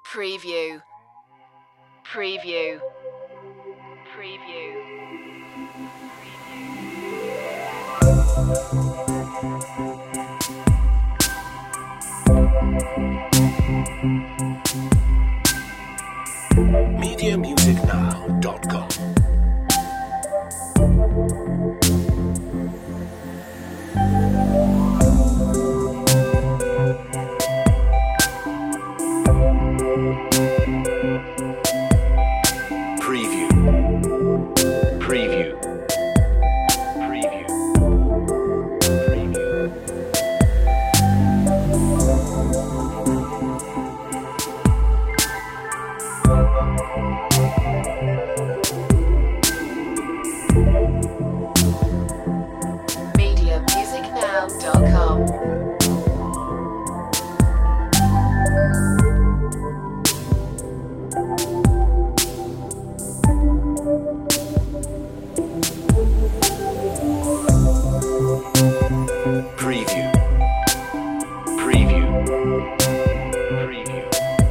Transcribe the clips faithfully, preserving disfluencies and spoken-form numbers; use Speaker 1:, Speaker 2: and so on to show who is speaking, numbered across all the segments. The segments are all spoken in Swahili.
Speaker 1: Preview. Preview. Preview.
Speaker 2: media music now dot com. Preview. Preview. Preview. Preview.
Speaker 1: media music now dot com.
Speaker 2: Preview. Preview. Preview.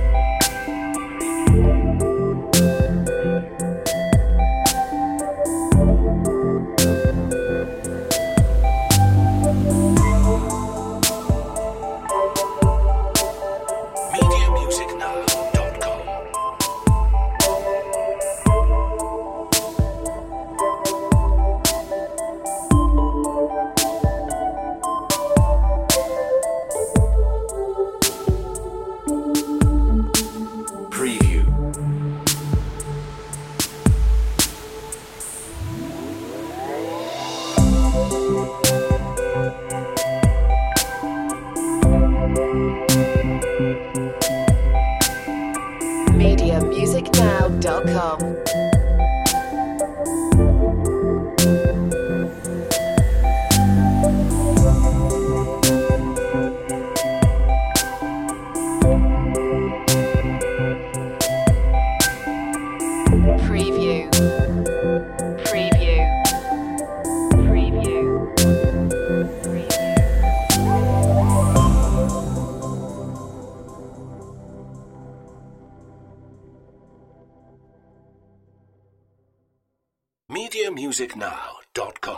Speaker 2: media music now dot com. Preview.
Speaker 1: media music now dot com. Preview. Preview. Preview.
Speaker 2: media music now dot com.